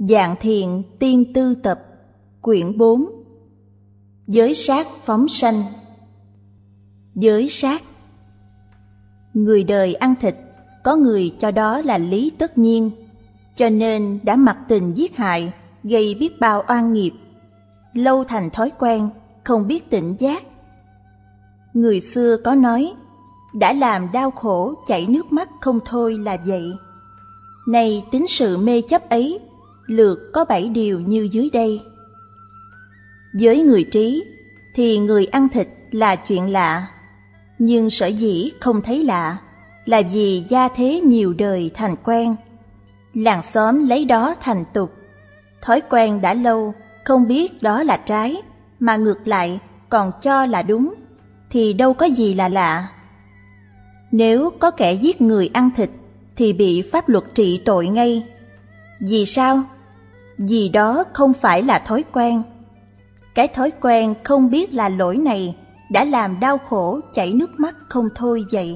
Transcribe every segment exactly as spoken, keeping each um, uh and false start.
Dạng Thiện Tiên Tư Tập, quyển bốn. Giới sát phóng sanh. Giới sát. Người đời ăn thịt, có người cho đó là lý tất nhiên, cho nên đã mặc tình giết hại, gây biết bao oan nghiệp, lâu thành thói quen, không biết tỉnh giác. Người xưa có nói, đã làm đau khổ chảy nước mắt không thôi là vậy. Này tính sự mê chấp ấy, lược có bảy điều như dưới đây. Với người trí thì người ăn thịt là chuyện lạ, nhưng sở dĩ không thấy lạ là vì gia thế nhiều đời thành quen, làng xóm lấy đó thành tục, thói quen đã lâu, không biết đó là trái mà ngược lại còn cho là đúng, thì đâu có gì là lạ. Nếu có kẻ giết người ăn thịt thì bị pháp luật trị tội ngay. Vì sao? Vì đó không phải là thói quen. Cái thói quen không biết là lỗi này đã làm đau khổ chảy nước mắt không thôi vậy.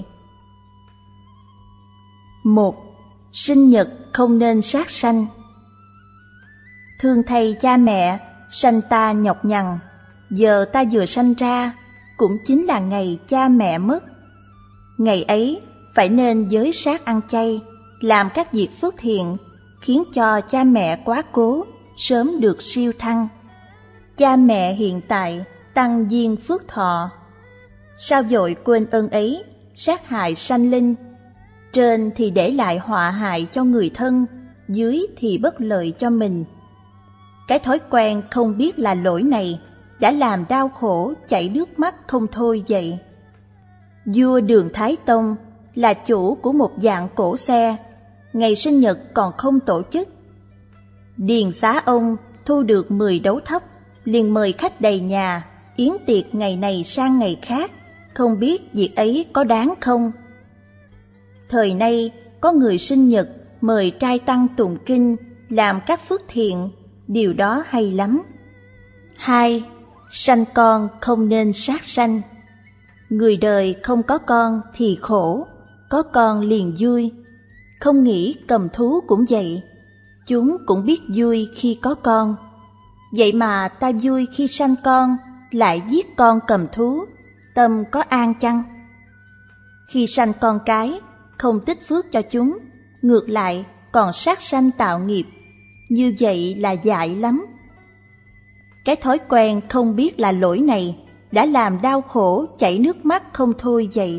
Một. Sinh nhật không nên sát sanh. Thương thay cha mẹ, sanh ta nhọc nhằn, giờ ta vừa sanh ra, cũng chính là ngày cha mẹ mất. Ngày ấy phải nên giới sát ăn chay, làm các việc phước thiện, khiến cho cha mẹ quá cố sớm được siêu thăng. Cha mẹ hiện tại tăng duyên phước thọ. Sao vội quên ơn ấy, sát hại sanh linh? Trên thì để lại họa hại cho người thân, dưới thì bất lợi cho mình. Cái thói quen không biết là lỗi này đã làm đau khổ chảy nước mắt không thôi vậy. Vua Đường Thái Tông là chủ của một dạng cổ xe, ngày sinh nhật còn không tổ chức. Điền xá ông thu được mười đấu thóc, liền mời khách đầy nhà, yến tiệc ngày này sang ngày khác, không biết việc ấy có đáng không? Thời nay có người sinh nhật mời trai tăng tụng kinh, làm các phước thiện, điều đó hay lắm. Hai. Sanh con không nên sát sanh. Người đời không có con thì khổ, có con liền vui. Không nghĩ cầm thú cũng vậy, chúng cũng biết vui khi có con. Vậy mà ta vui khi sanh con, lại giết con cầm thú, tâm có an chăng? Khi sanh con cái, không tích phước cho chúng, ngược lại còn sát sanh tạo nghiệp, như vậy là dại lắm. Cái thói quen không biết là lỗi này đã làm đau khổ chảy nước mắt không thôi vậy.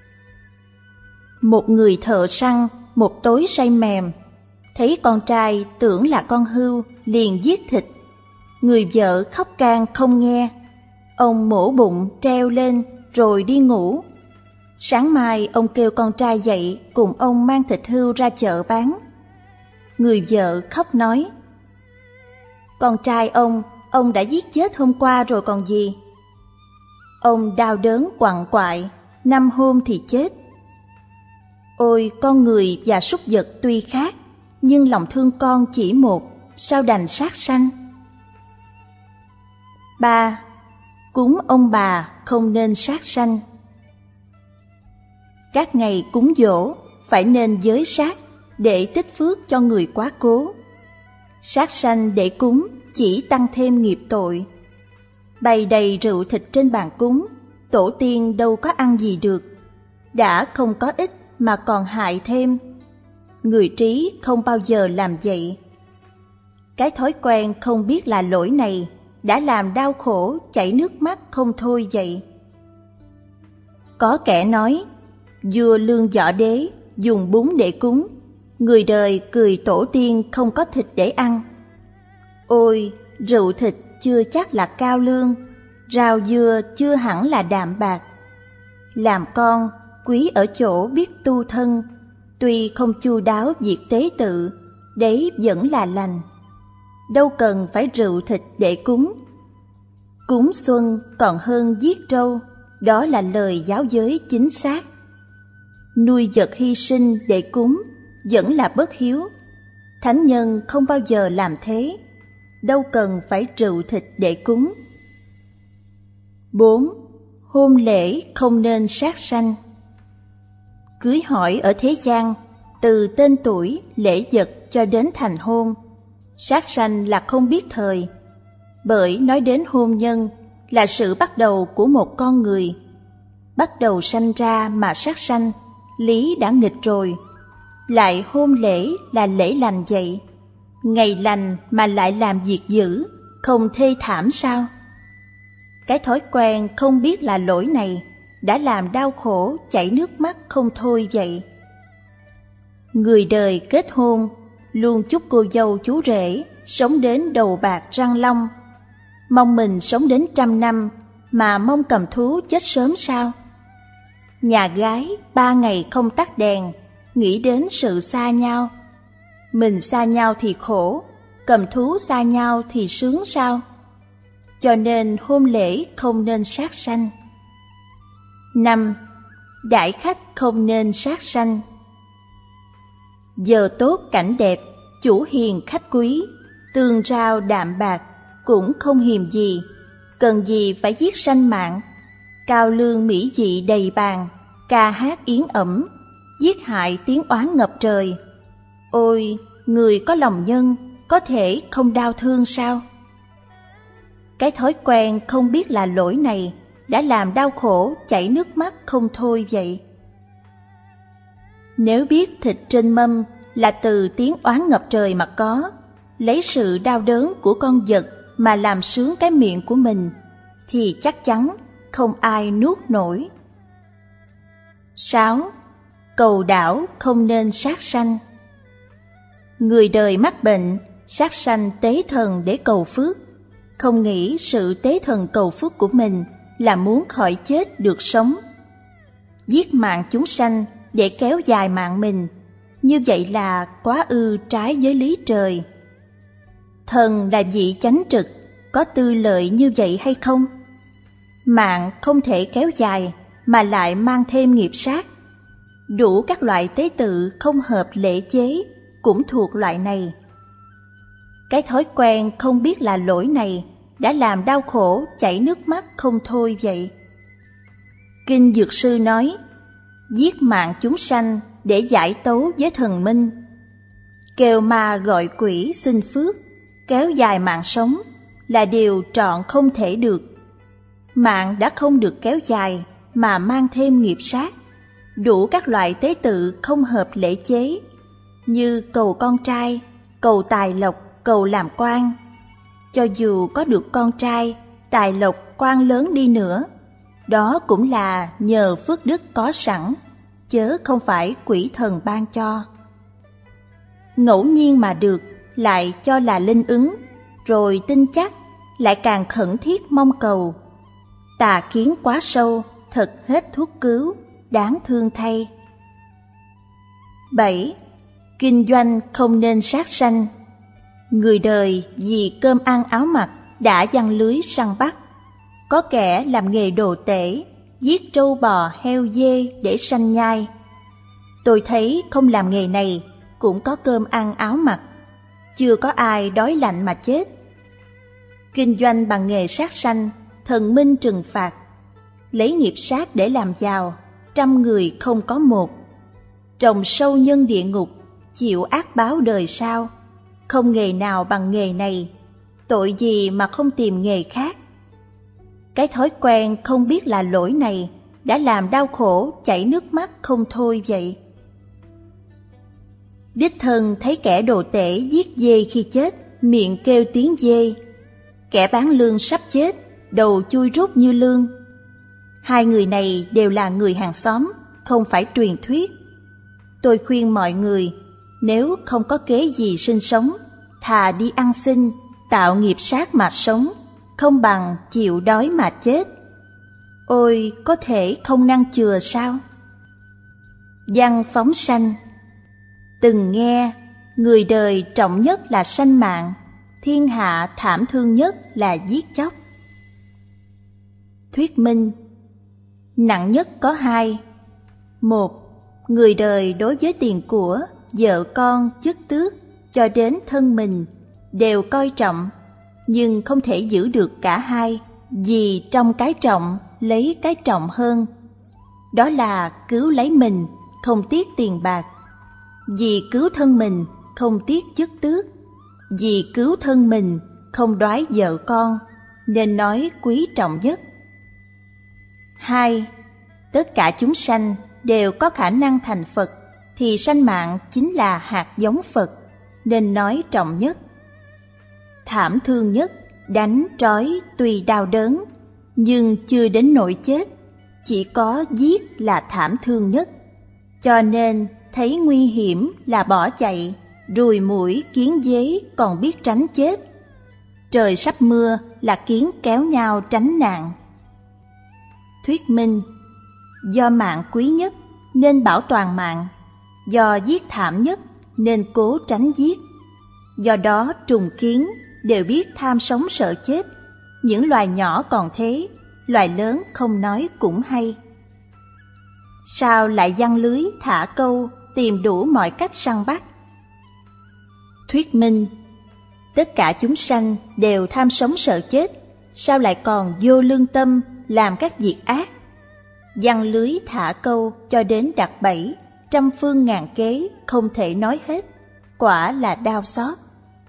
Một người thợ săn một tối say mềm, thấy con trai tưởng là con hươu liền giết thịt. Người vợ khóc can không nghe, ông mổ bụng treo lên rồi đi ngủ. Sáng mai ông kêu con trai dậy cùng ông mang thịt hươu ra chợ bán. Người vợ khóc nói, con trai ông, ông đã giết chết hôm qua rồi còn gì. Ông đau đớn quặn quại, năm hôm thì chết. Ôi, con người và súc vật tuy khác, nhưng lòng thương con chỉ một, sao đành sát sanh? Ba. Cúng ông bà không nên sát sanh. Các ngày cúng giỗ phải nên giới sát để tích phước cho người quá cố. Sát sanh để cúng chỉ tăng thêm nghiệp tội. Bày đầy rượu thịt trên bàn cúng, tổ tiên đâu có ăn gì được. Đã không có ích mà còn hại thêm. Người trí không bao giờ làm vậy. Cái thói quen không biết là lỗi này đã làm đau khổ chảy nước mắt không thôi vậy. Có kẻ nói, vua Lương Võ Đế dùng bún để cúng, người đời cười tổ tiên không có thịt để ăn. Ôi, rượu thịt chưa chắc là cao lương, rau dưa chưa hẳn là đạm bạc. Làm con quý ở chỗ biết tu thân, tuy không chu đáo việc tế tự, đấy vẫn là lành. Đâu cần phải rượu thịt để cúng. Cúng xuân còn hơn giết trâu, đó là lời giáo giới chính xác. Nuôi vật hy sinh để cúng vẫn là bất hiếu. Thánh nhân không bao giờ làm thế, đâu cần phải rượu thịt để cúng. Bốn. Hôn lễ không nên sát sanh. Cưới hỏi ở thế gian, từ tên tuổi, lễ vật cho đến thành hôn, sát sanh là không biết thời, bởi nói đến hôn nhân là sự bắt đầu của một con người. Bắt đầu sanh ra mà sát sanh, lý đã nghịch rồi. Lại hôn lễ là lễ lành vậy, ngày lành mà lại làm việc dữ, không thê thảm sao? Cái thói quen không biết là lỗi này đã làm đau khổ chảy nước mắt không thôi vậy. Người đời kết hôn luôn chúc cô dâu chú rể sống đến đầu bạc răng long, mong mình sống đến trăm năm mà mong cầm thú chết sớm sao? Nhà gái ba ngày không tắt đèn, nghĩ đến sự xa nhau. Mình xa nhau thì khổ, cầm thú xa nhau thì sướng sao? Cho nên hôn lễ không nên sát sanh. Năm. Đãi khách không nên sát sanh. Giờ tốt cảnh đẹp, chủ hiền khách quý, tương rau đạm bạc, cũng không hiềm gì, cần gì phải giết sanh mạng. Cao lương mỹ dị đầy bàn, ca hát yến ẩm, giết hại tiếng oán ngập trời. Ôi, người có lòng nhân, có thể không đau thương sao? Cái thói quen không biết là lỗi này đã làm đau khổ chảy nước mắt không thôi vậy. Nếu biết thịt trên mâm là từ tiếng oán ngập trời mà có, lấy sự đau đớn của con vật mà làm sướng cái miệng của mình, thì chắc chắn không ai nuốt nổi. Sáu. Cầu đảo không nên sát sanh. Người đời mắc bệnh, sát sanh tế thần để cầu phước, không nghĩ sự tế thần cầu phước của mình là muốn khỏi chết được sống. Giết mạng chúng sanh để kéo dài mạng mình, như vậy là quá ư trái với lý trời. Thần là vị chánh trực, có tư lợi như vậy hay không? Mạng không thể kéo dài mà lại mang thêm nghiệp sát. Đủ các loại tế tự không hợp lễ chế cũng thuộc loại này. Cái thói quen không biết là lỗi này đã làm đau khổ chảy nước mắt không thôi vậy. Kinh Dược Sư nói, giết mạng chúng sanh để giải tấu với thần minh, kêu ma gọi quỷ xin phước, kéo dài mạng sống là điều trọn không thể được. Mạng đã không được kéo dài mà mang thêm nghiệp sát. Đủ các loại tế tự không hợp lễ chế, như cầu con trai, cầu tài lộc, cầu làm quan. Cho dù có được con trai, tài lộc, quan lớn đi nữa, đó cũng là nhờ phước đức có sẵn, chớ không phải quỷ thần ban cho. Ngẫu nhiên mà được, lại cho là linh ứng, rồi tin chắc, lại càng khẩn thiết mong cầu. Tà kiến quá sâu, thật hết thuốc cứu, đáng thương thay. Bảy. Kinh doanh không nên sát sanh. Người đời vì cơm ăn áo mặc đã giăng lưới săn bắt. Có kẻ làm nghề đồ tể, giết trâu bò heo dê để sanh nhai. Tôi thấy không làm nghề này cũng có cơm ăn áo mặc, chưa có ai đói lạnh mà chết. Kinh doanh bằng nghề sát sanh, thần minh trừng phạt. Lấy nghiệp sát để làm giàu, trăm người không có một. Trồng sâu nhân địa ngục, chịu ác báo đời sau. Không nghề nào bằng nghề này, tội gì mà không tìm nghề khác. Cái thói quen không biết là lỗi này đã làm đau khổ chảy nước mắt không thôi vậy. Đích thân thấy kẻ đồ tể giết dê khi chết, miệng kêu tiếng dê. Kẻ bán lương sắp chết, đầu chui rút như lương. Hai người này đều là người hàng xóm, không phải truyền thuyết. Tôi khuyên mọi người, nếu không có kế gì sinh sống, thà đi ăn xin, tạo nghiệp sát mà sống, không bằng chịu đói mà chết. Ôi, có thể không ngăn chừa sao? Văn phóng sanh. Từng nghe, người đời trọng nhất là sanh mạng, thiên hạ thảm thương nhất là giết chóc. Thuyết minh. Nặng nhất có hai. Một, người đời đối với tiền của, vợ con, chức tước, cho đến thân mình, đều coi trọng, nhưng không thể giữ được cả hai, vì trong cái trọng lấy cái trọng hơn. Đó là cứu lấy mình, không tiếc tiền bạc, vì cứu thân mình, không tiếc chức tước. vì cứu thân mình, không đoái vợ con, nên nói quý trọng nhất. Hai, tất cả chúng sanh đều có khả năng thành Phật, thì sanh mạng chính là hạt giống Phật, nên nói trọng nhất. Thảm thương nhất, đánh trói tuy đau đớn, nhưng chưa đến nỗi chết, chỉ có giết là thảm thương nhất. Cho nên thấy nguy hiểm là bỏ chạy, ruồi muỗi kiến dế còn biết tránh chết. Trời sắp mưa là kiến kéo nhau tránh nạn. Thuyết minh: do mạng quý nhất nên bảo toàn mạng, do giết thảm nhất nên cố tránh giết. Do đó trùng kiến đều biết tham sống sợ chết, những loài nhỏ còn thế, loài lớn không nói cũng hay. Sao lại giăng lưới thả câu, tìm đủ mọi cách săn bắt? Thuyết minh: tất cả chúng sanh đều tham sống sợ chết, sao lại còn vô lương tâm làm các việc ác? Giăng lưới thả câu cho đến đặt bẫy, trăm phương ngàn kế không thể nói hết, quả là đau xót.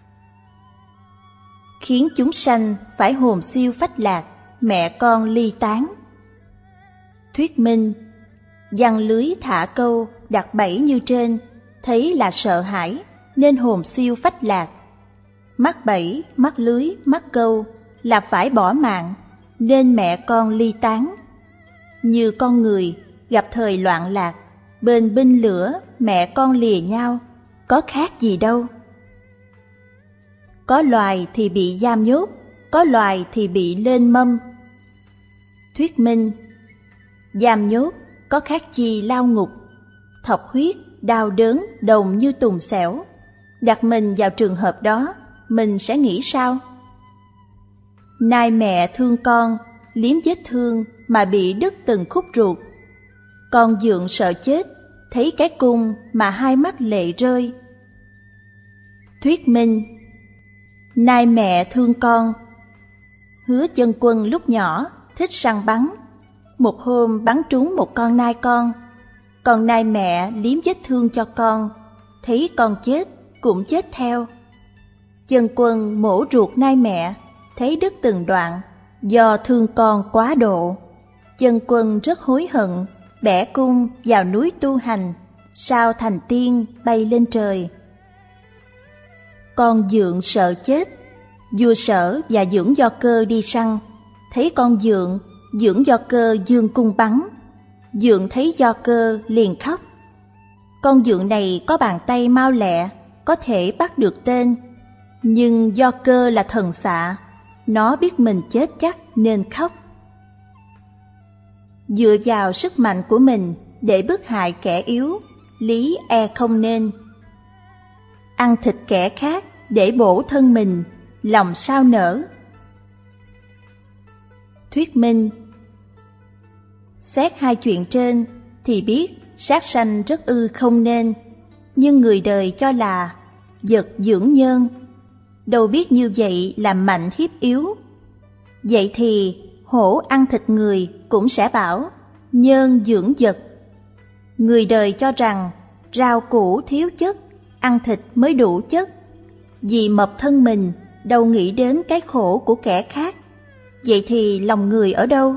Khiến chúng sanh phải hồn siêu phách lạc, mẹ con ly tán. Thuyết minh: giăng lưới thả câu, đặt bẫy như trên, thấy là sợ hãi, nên hồn siêu phách lạc. Mắc bẫy, mắc lưới, mắc câu là phải bỏ mạng, nên mẹ con ly tán. Như con người gặp thời loạn lạc, bên binh lửa mẹ con lìa nhau, có khác gì đâu. Có loài thì bị giam nhốt, có loài thì bị lên mâm. Thuyết minh: giam nhốt có khác chi lao ngục, thọc huyết, đau đớn đồng như tùng xẻo. Đặt mình vào trường hợp đó, mình sẽ nghĩ sao? Nay mẹ thương con, liếm vết thương mà bị đứt từng khúc ruột. Con dượng sợ chết, thấy cái cung mà hai mắt lệ rơi. Thuyết minh: nay mẹ thương con. Hứa Chân Quân lúc nhỏ thích săn bắn, một hôm bắn trúng một con nai con. Còn nai mẹ liếm vết thương cho con, thấy con chết cũng chết theo. Chân Quân mổ ruột nai mẹ, thấy đứt từng đoạn, do thương con quá độ. Chân Quân rất hối hận, bẻ cung vào núi tu hành, sao thành tiên bay lên trời. Con dượng sợ chết, vua Sở và Dưỡng Do Cơ đi săn, thấy con dượng, Dưỡng Do Cơ giương cung bắn. Dượng thấy Do Cơ liền khóc. Con dượng này có bàn tay mau lẹ, có thể bắt được tên, nhưng Do Cơ là thần xạ, nó biết mình chết chắc nên khóc. Dựa vào sức mạnh của mình để bức hại kẻ yếu, lý e không nên. Ăn thịt kẻ khác để bổ thân mình, lòng sao nỡ. Thuyết minh: xét hai chuyện trên thì biết sát sanh rất ư không nên, nhưng người đời cho là vật dưỡng nhân, đâu biết như vậy là mạnh hiếp yếu. Vậy thì hổ ăn thịt người cũng sẽ bảo nhân dưỡng vật. Người đời cho rằng rau củ thiếu chất, ăn thịt mới đủ chất. Vì mập thân mình, đâu nghĩ đến cái khổ của kẻ khác. Vậy thì lòng người ở đâu?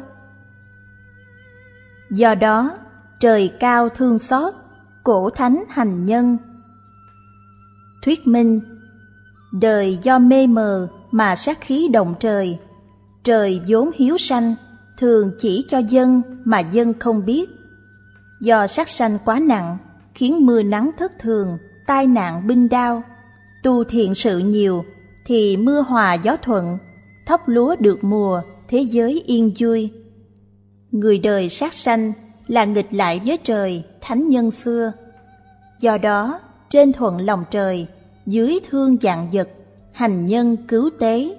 Do đó, trời cao thương xót, cổ thánh hành nhân. Thuyết minh: đời do mê mờ mà sát khí động trời. Trời vốn hiếu sanh, thường chỉ cho dân mà dân không biết. Do sát sanh quá nặng, khiến mưa nắng thất thường, tai nạn binh đao. Tu thiện sự nhiều thì mưa hòa gió thuận, thóc lúa được mùa, thế giới yên vui. Người đời sát sanh là nghịch lại với trời, thánh nhân xưa. Do đó, trên thuận lòng trời, dưới thương vạn vật, hành nhân cứu tế.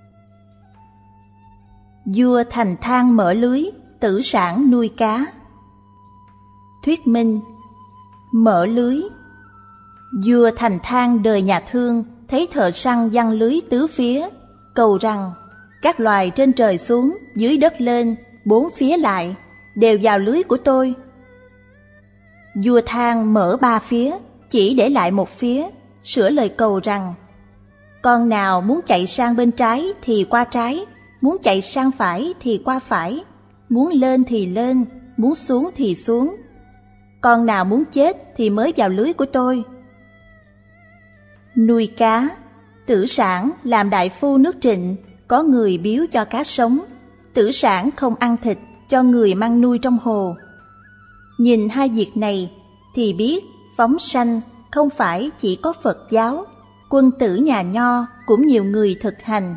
Vua thành thang mở lưới, tử sản nuôi cá. Thuyết minh: mở lưới. Vua thành thang đời nhà Thương thấy thợ săn giăng lưới tứ phía, cầu rằng các loài trên trời xuống, dưới đất lên, bốn phía lại, đều vào lưới của tôi. Vua Thang mở ba phía, chỉ để lại một phía, sửa lời cầu rằng: Con nào muốn chạy sang bên trái thì qua trái, muốn chạy sang phải thì qua phải, muốn lên thì lên, muốn xuống thì xuống. Con nào muốn chết thì mới vào lưới của tôi. Nuôi cá, Tử Sản làm đại phu nước Trịnh, có người biếu cho cá sống. Tử Sản không ăn thịt, cho người mang nuôi trong hồ. Nhìn hai việc này thì biết phóng sanh không phải chỉ có Phật giáo, quân tử nhà Nho cũng nhiều người thực hành.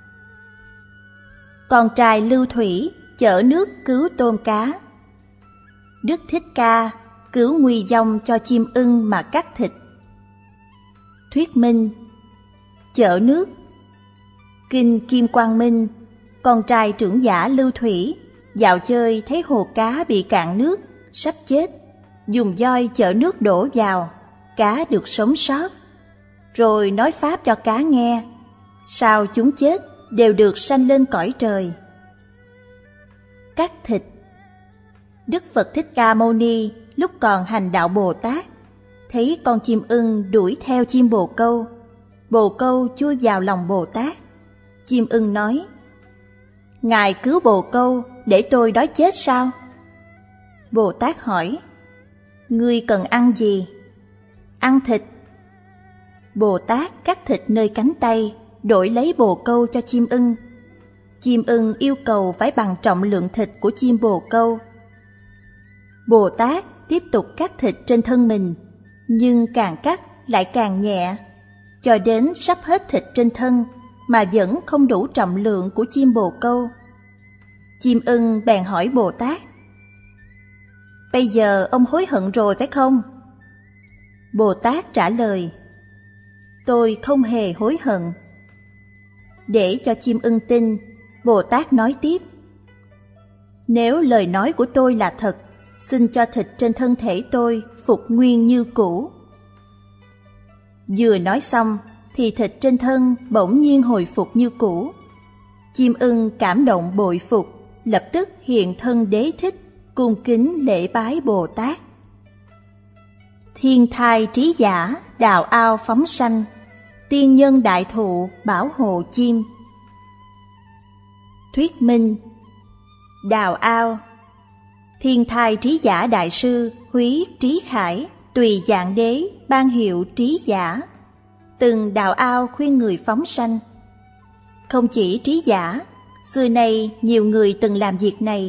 Con trai Lưu Thủy chở nước cứu tôm cá. Đức Thích Ca cứu nguy vong cho chim ưng mà cắt thịt. Thuyết minh, chở nước. Kinh Kim Quang Minh, con trai trưởng giả Lưu Thủy dạo chơi thấy hồ cá bị cạn nước, sắp chết, dùng voi chở nước đổ vào, cá được sống sót. Rồi nói pháp cho cá nghe, sao chúng chết đều được sanh lên cõi trời. Cắt thịt. Đức Phật Thích Ca Mâu Ni lúc còn hành đạo Bồ Tát, thấy con chim ưng đuổi theo chim bồ câu. Bồ câu chui vào lòng Bồ Tát. Chim ưng nói, Ngài cứu bồ câu để tôi đói chết sao? Bồ Tát hỏi, ngươi cần ăn gì? Ăn thịt. Bồ Tát cắt thịt nơi cánh tay, đổi lấy bồ câu cho chim ưng. Chim ưng yêu cầu phải bằng trọng lượng thịt của chim bồ câu. Bồ Tát tiếp tục cắt thịt trên thân mình, nhưng càng cắt lại càng nhẹ, cho đến sắp hết thịt trên thân mà vẫn không đủ trọng lượng của chim bồ câu. Chim ưng bèn hỏi Bồ Tát, bây giờ ông hối hận rồi phải không? Bồ Tát trả lời, tôi không hề hối hận. Để cho chim ưng tin, Bồ Tát nói tiếp, nếu lời nói của tôi là thật, xin cho thịt trên thân thể tôi phục nguyên như cũ. Vừa nói xong thì thịt trên thân bỗng nhiên hồi phục như cũ. Chim ưng cảm động bội phục, lập tức hiện thân Đế Thích, cung kính lễ bái Bồ Tát. Thiên thai trí giả, đào ao phóng sanh, tiên nhân đại thụ bảo hộ chim. Thuyết minh, đào ao. Thiên thai trí giả đại sư Húy Trí Khải tùy dạng đế ban hiệu trí giả, từng đào ao khuyên người phóng sanh. Không chỉ trí giả, xưa nay nhiều người từng làm việc này.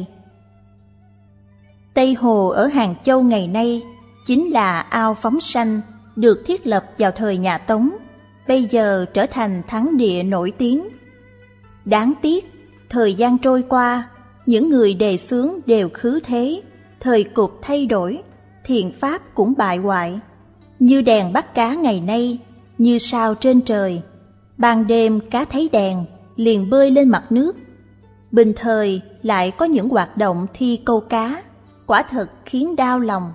Tây Hồ ở Hàng Châu ngày nay chính là ao phóng sanh, được thiết lập vào thời nhà Tống, bây giờ trở thành thắng địa nổi tiếng. Đáng tiếc, thời gian trôi qua, những người đề xướng đều khứ thế, thời cục thay đổi, thiện pháp cũng bại hoại. Như đèn bắt cá ngày nay, như sao trên trời, ban đêm cá thấy đèn liền bơi lên mặt nước. Bình thời lại có những hoạt động thi câu cá, quả thật khiến đau lòng.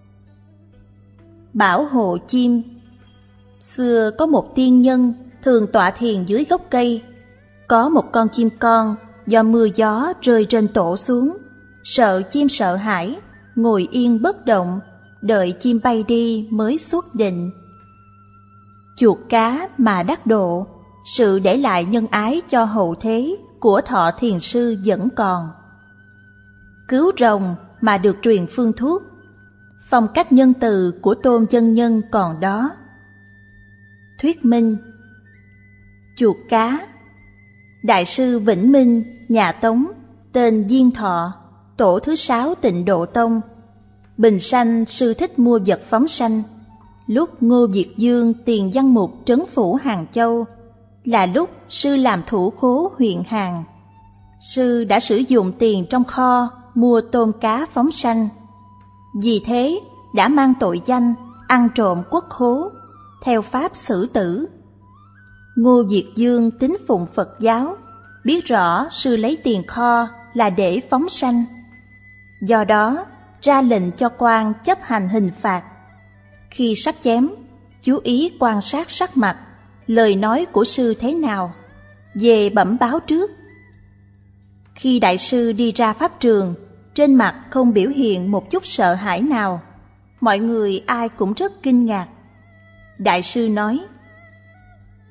Bảo hộ chim. Xưa có một tiên nhân thường tọa thiền dưới gốc cây. Có một con chim con do mưa gió rơi trên tổ xuống, sợ chim sợ hãi, ngồi yên bất động, đợi chim bay đi mới xuất định. Chuột cá mà đắc độ, sự để lại nhân ái cho hậu thế của Thọ Thiền Sư vẫn còn. Cứu rồng mà được truyền phương thuốc, phong cách nhân từ của Tôn Chân Nhân còn đó. Thuyết minh, chuột cá. Đại sư Vĩnh Minh, nhà Tống, tên Diên Thọ, tổ thứ sáu Tịnh Độ Tông. Bình sanh sư thích mua vật phóng sanh. Lúc Ngô Việt Dương tiền văn mục trấn phủ Hàng Châu, là lúc sư làm thủ khố huyện Hàng. Sư đã sử dụng tiền trong kho mua tôm cá phóng sanh. Vì thế đã mang tội danh ăn trộm quốc khố, theo pháp xử tử. Ngô Việt Dương tín phụng Phật giáo, biết rõ sư lấy tiền kho là để phóng sanh. Do đó ra lệnh cho quan chấp hành hình phạt. Khi sắp chém, chú ý quan sát sắc mặt, lời nói của sư thế nào, về bẩm báo trước. Khi đại sư đi ra pháp trường, trên mặt không biểu hiện một chút sợ hãi nào. Mọi người ai cũng rất kinh ngạc. Đại sư nói,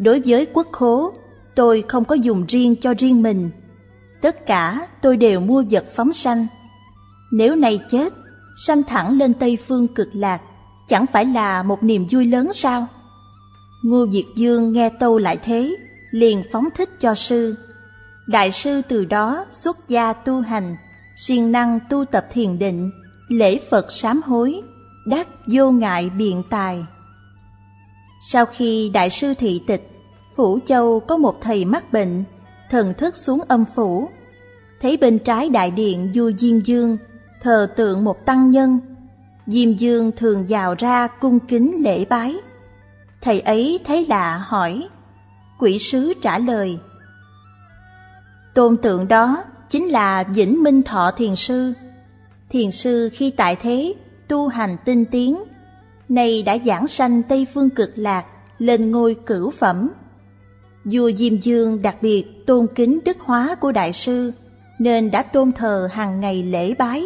Đối với quốc khố, tôi không có dùng riêng cho riêng mình. Tất cả tôi đều mua vật phóng sanh. Nếu nay chết, sanh thẳng lên Tây Phương Cực Lạc, chẳng phải là một niềm vui lớn sao? Ngô Việt Dương nghe tâu lại thế, liền phóng thích cho sư. Đại sư từ đó xuất gia tu hành, siêng năng tu tập thiền định, lễ Phật sám hối, đắc vô ngại biện tài. Sau khi đại sư thị tịch, Phủ Châu có một thầy mắc bệnh, thần thức xuống âm phủ, thấy bên trái đại điện vua Diêm Dương thờ tượng một tăng nhân. Diêm Dương thường vào ra cung kính lễ bái. Thầy ấy thấy lạ hỏi, quỷ sứ trả lời: tôn tượng đó chính là Vĩnh Minh Thọ Thiền Sư. Thiền sư khi tại thế tu hành tinh tiến, nay đã giảng sanh Tây Phương Cực Lạc, lên ngôi cửu phẩm. Vua Diêm Dương đặc biệt tôn kính đức hóa của đại sư, nên đã tôn thờ hàng ngày lễ bái.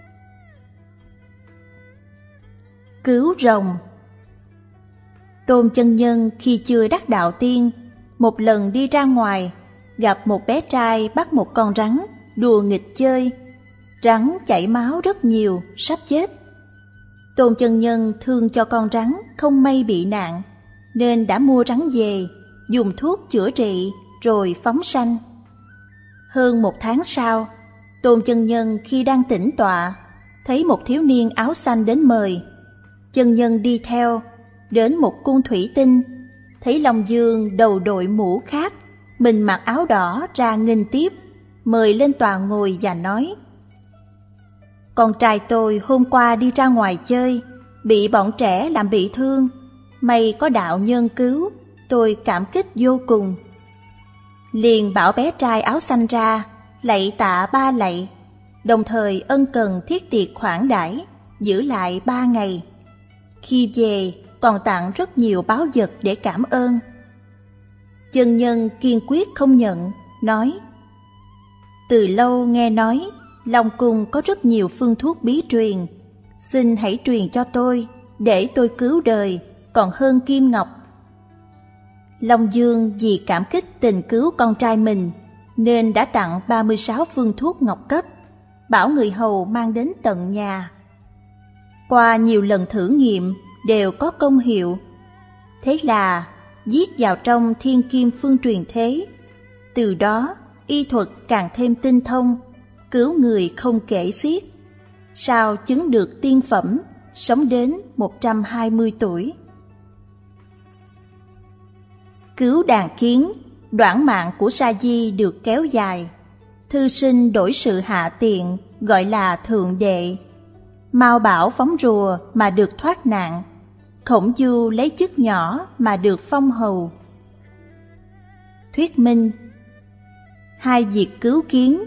Cứu rồng. Tôn Chân Nhân khi chưa đắc đạo tiên, một lần đi ra ngoài, gặp một bé trai bắt một con rắn, đùa nghịch chơi. Rắn chảy máu rất nhiều, sắp chết. Tôn Chân Nhân thương cho con rắn không may bị nạn, nên đã mua rắn về, dùng thuốc chữa trị, rồi phóng sanh. Hơn một tháng sau, Tôn Chân Nhân khi đang tĩnh tọa, thấy một thiếu niên áo xanh đến mời. Chân Nhân đi theo, đến một cung thủy tinh, thấy Long Dương đầu đội mũ khác, mình mặc áo đỏ ra nghênh tiếp, mời lên tòa ngồi và nói: con trai tôi hôm qua đi ra ngoài chơi, bị bọn trẻ làm bị thương, may có đạo nhân cứu, tôi cảm kích vô cùng. Liền bảo bé trai áo xanh ra, lạy tạ ba lạy, đồng thời ân cần thiết tiệc khoản đãi, giữ lại ba ngày. Khi về còn tặng rất nhiều báu vật để cảm ơn. Chân Nhân kiên quyết không nhận, nói: từ lâu nghe nói Long Cung có rất nhiều phương thuốc bí truyền, xin hãy truyền cho tôi, để tôi cứu đời, còn hơn kim ngọc. Long Dương vì cảm kích tình cứu con trai mình, nên đã tặng ba mươi sáu phương thuốc ngọc cấp, bảo người hầu mang đến tận nhà. Qua nhiều lần thử nghiệm đều có công hiệu. Thế là viết vào trong Thiên Kim Phương Truyền Thế. Từ đó y thuật càng thêm tinh thông, cứu người không kể xiết. Sau chứng được tiên phẩm, sống đến một trăm hai mươi tuổi. Cứu đàn kiến, đoản mạng của Sa Di được kéo dài. Thư sinh đổi sự hạ tiện, gọi là thượng đệ. Mao Bảo phóng rùa mà được thoát nạn. Khổng Du lấy chức nhỏ mà được phong hầu. Thuyết minh: hai việc cứu kiến.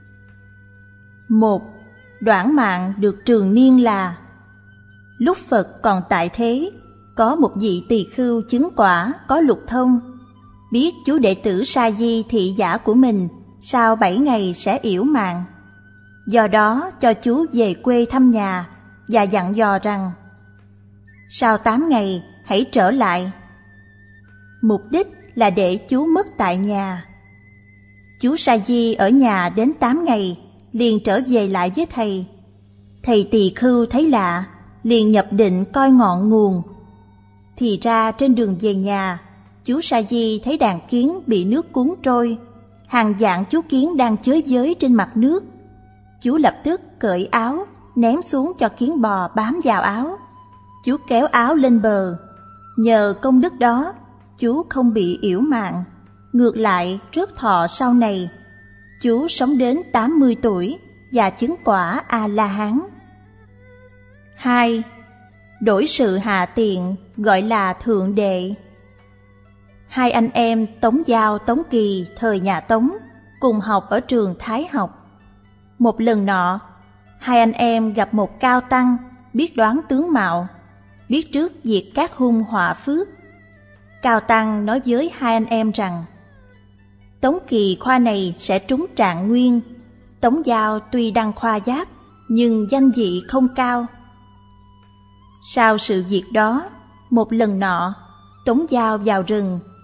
Một, đoản mạng được trường niên là: lúc Phật còn tại thế, có một vị tỳ khưu chứng quả có lục thông, biết chú đệ tử Sa Di thị giả của mình sau bảy ngày sẽ yểu mạng. Do đó cho chú về quê thăm nhà và dặn dò rằng: sau tám ngày hãy trở lại. Mục đích là để chú mất tại nhà. Chú Sa Di ở nhà đến tám ngày, liền trở về lại với thầy. Thầy tỳ khưu thấy lạ, liền nhập định coi ngọn nguồn. Thì ra trên đường về nhà, chú Sa Di thấy đàn kiến bị nước cuốn trôi, hàng vạn chú kiến đang chới với trên mặt nước. Chú lập tức cởi áo, ném xuống cho kiến bò bám vào áo. Chú kéo áo lên bờ. Nhờ công đức đó, chú không bị yểu mạng, ngược lại rước thọ sau này. Chú sống đến tám mươi tuổi và chứng quả A-la-hán. Hai, đổi sự hạ tiện, gọi là thượng đệ. Hai anh em Tống Giao, Tống Kỳ thời nhà Tống cùng học ở trường Thái học. Một lần nọ, hai anh em gặp một cao tăng biết đoán tướng mạo, biết trước diệt các hung họa phước. Cao tăng nói với hai anh em rằng: Tống Kỳ khoa này sẽ trúng trạng nguyên, Tống Giao tuy đăng khoa giáp nhưng danh vị không cao. Sau sự việc đó, một lần nọ, Tống Giao vào rừng,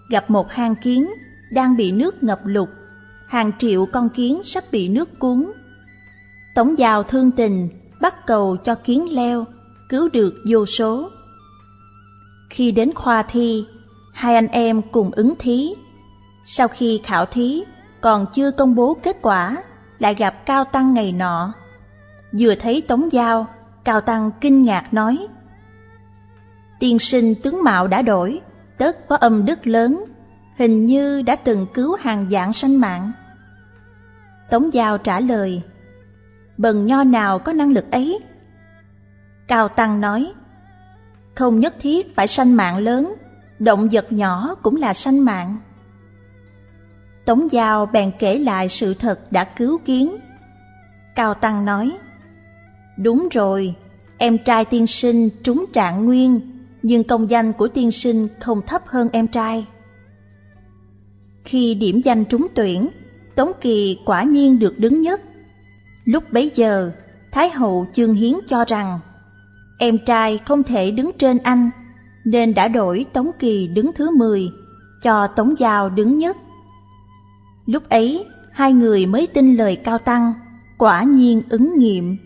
gặp một hang kiến đang bị nước ngập lụt, hàng triệu con kiến sắp bị nước cuốn. Tống Dao thương tình bắt cầu cho kiến leo, cứu được vô số. Khi đến khoa thi, hai anh em cùng ứng thí. Sau khi khảo thí, còn chưa công bố kết quả, lại gặp Cao Tăng ngày nọ. Vừa thấy Tống Dao, Cao Tăng kinh ngạc nói: tiên sinh tướng mạo đã đổi, tất có âm đức lớn, hình như đã từng cứu hàng vạn sanh mạng. Tống Dao trả lời: bần nho nào có năng lực ấy? Cao Tăng nói: không nhất thiết phải sanh mạng lớn, động vật nhỏ cũng là sanh mạng. Tống Dao bèn kể lại sự thật đã cứu kiến. Cao Tăng nói: đúng rồi, em trai tiên sinh trúng trạng nguyên, nhưng công danh của tiên sinh không thấp hơn em trai. Khi điểm danh trúng tuyển, Tống Kỳ quả nhiên được đứng nhất. Lúc bấy giờ, Thái hậu Chương Hiến cho rằng em trai không thể đứng trên anh, nên đã đổi Tống Kỳ đứng thứ mười, cho Tống Dao đứng nhất. Lúc ấy, hai người mới tin lời Cao Tăng, quả nhiên ứng nghiệm.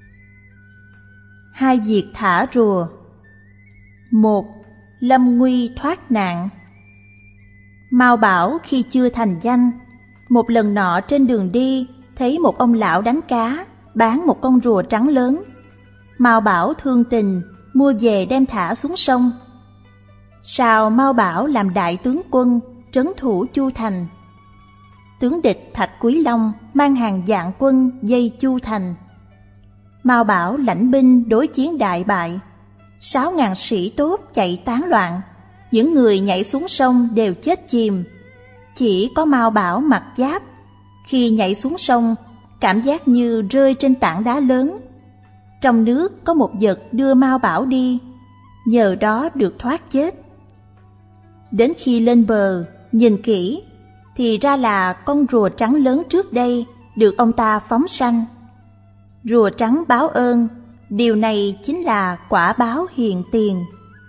Hai việc thả rùa. Một, lâm nguy thoát nạn. Mao Bảo khi chưa thành danh, một lần nọ trên đường đi thấy một ông lão đánh cá, bán một con rùa trắng lớn. Mao Bảo thương tình, mua về đem thả xuống sông. Sau Mao Bảo làm đại tướng quân, trấn thủ Chu Thành. Tướng địch Thạch Quý Long mang hàng vạn quân dây Chu Thành. Mao Bảo lãnh binh đối chiến đại bại, sáu ngàn sĩ tốt chạy tán loạn, những người nhảy xuống sông đều chết chìm. Chỉ có Mao Bảo mặc giáp, khi nhảy xuống sông, cảm giác như rơi trên tảng đá lớn. Trong nước có một vật đưa Mao Bảo đi, nhờ đó được thoát chết. Đến khi lên bờ, nhìn kỹ, thì ra là con rùa trắng lớn trước đây được ông ta phóng sanh. Rùa trắng báo ơn, điều này chính là quả báo hiện tiền.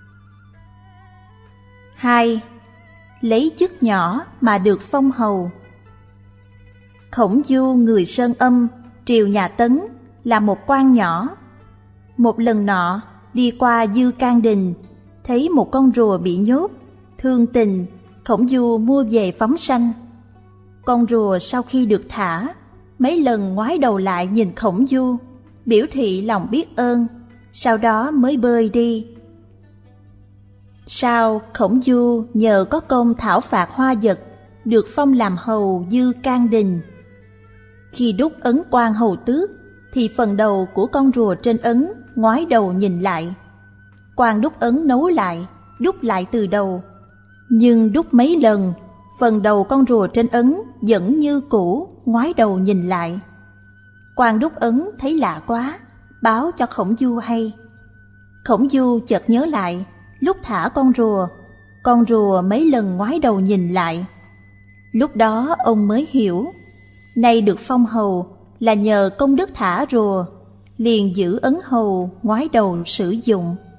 Hai, lấy chức nhỏ mà được phong hầu. Khổng Du người Sơn Âm, triều nhà Tấn, là một quan nhỏ. Một lần nọ, đi qua Dư Can Đình, thấy một con rùa bị nhốt, thương tình, Khổng Du mua về phóng sanh. Con rùa sau khi được thả, mấy lần ngoái đầu lại nhìn Khổng Du, biểu thị lòng biết ơn, sau đó mới bơi đi. Sau, Khổng Du nhờ có công thảo phạt hoa vật, được phong làm hầu Dư Can Đình. Khi đúc ấn quan hầu tước, thì phần đầu của con rùa trên ấn ngoái đầu nhìn lại. Quan đúc ấn nấu lại, đúc lại từ đầu. Nhưng đúc mấy lần, phần đầu con rùa trên ấn vẫn như cũ, ngoái đầu nhìn lại. Quan đúc ấn thấy lạ quá, báo cho Khổng Du hay. Khổng Du chợt nhớ lại, lúc thả con rùa, con rùa mấy lần ngoái đầu nhìn lại. Lúc đó ông mới hiểu, nay được phong hầu là nhờ công đức thả rùa, liền giữ ấn hầu ngoái đầu sử dụng.